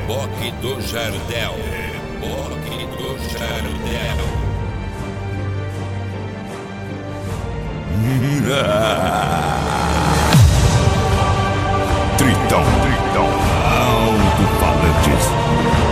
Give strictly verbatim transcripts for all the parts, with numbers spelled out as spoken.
Reboque do Jardel. Reboque do Jardel. Tritão, Tritão, alto-falantes.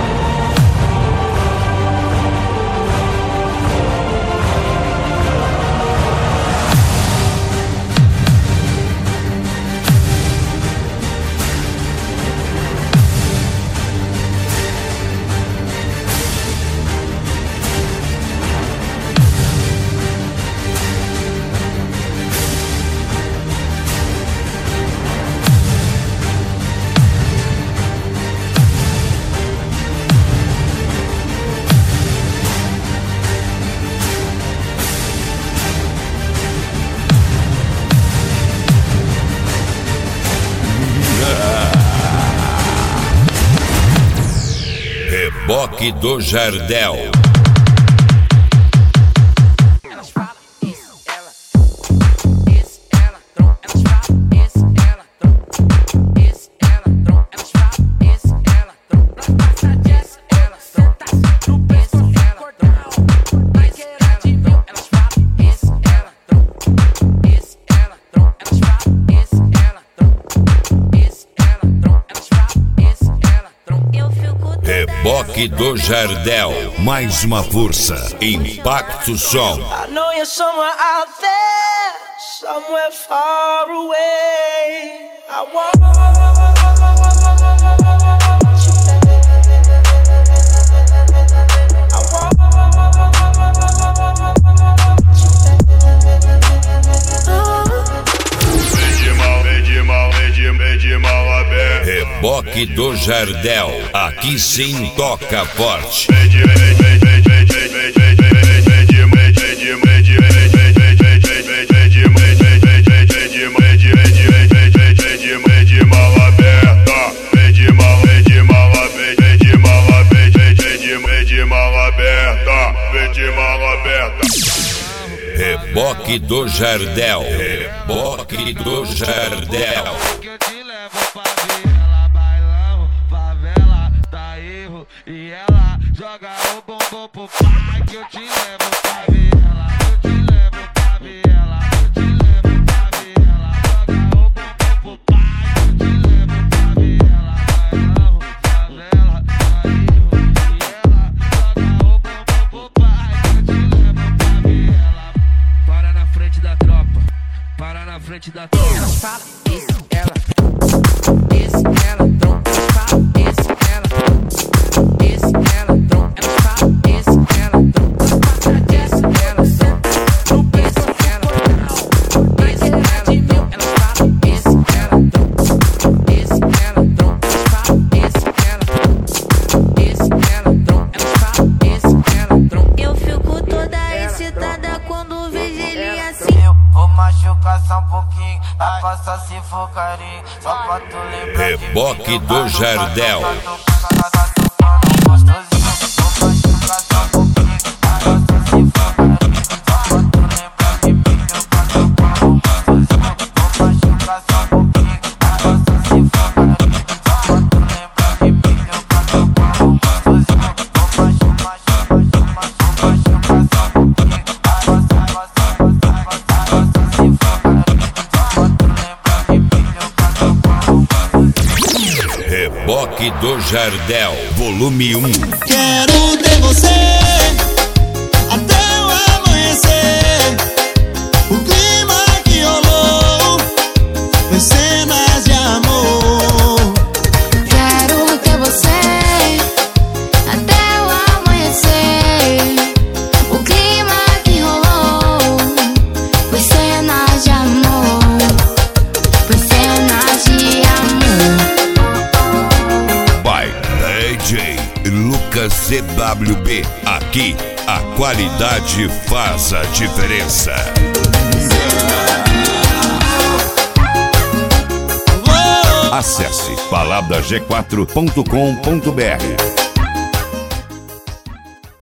Reboque do Jardel. Reboque do Jardel, mais uma força, Impacto Som. I know you're somewhere out there, somewhere far away. I want Reboque do Jardel, aqui sim toca forte. Reboque do Jardel, Reboque do Jardel. E ela joga o bombom pro pai que eu te levo pra ver ela, eu te levo pra ver ela, eu te levo pra ver ela. Joga o bombom pro pai que eu te levo pra ver ela. Bailão, favela, bairro. E ela joga o bombom pro pai que eu te levo pra ver ela. Para na frente da tropa, para na frente da tropa. Ela fala, isso, ela, isso, ela, trompa, fala, isso, ela. Reboque do Jardel. Reboque do Jardel, volume um. Quero ter você até o amanhecer. O clima que rolou foi cenas de amor. Quero ter você até o amanhecer. O clima que rolou foi cenas de amor. Foi cenas de amor. D J Lucas C W B, aqui a qualidade faz a diferença. Acesse palavra g quatro ponto com ponto br.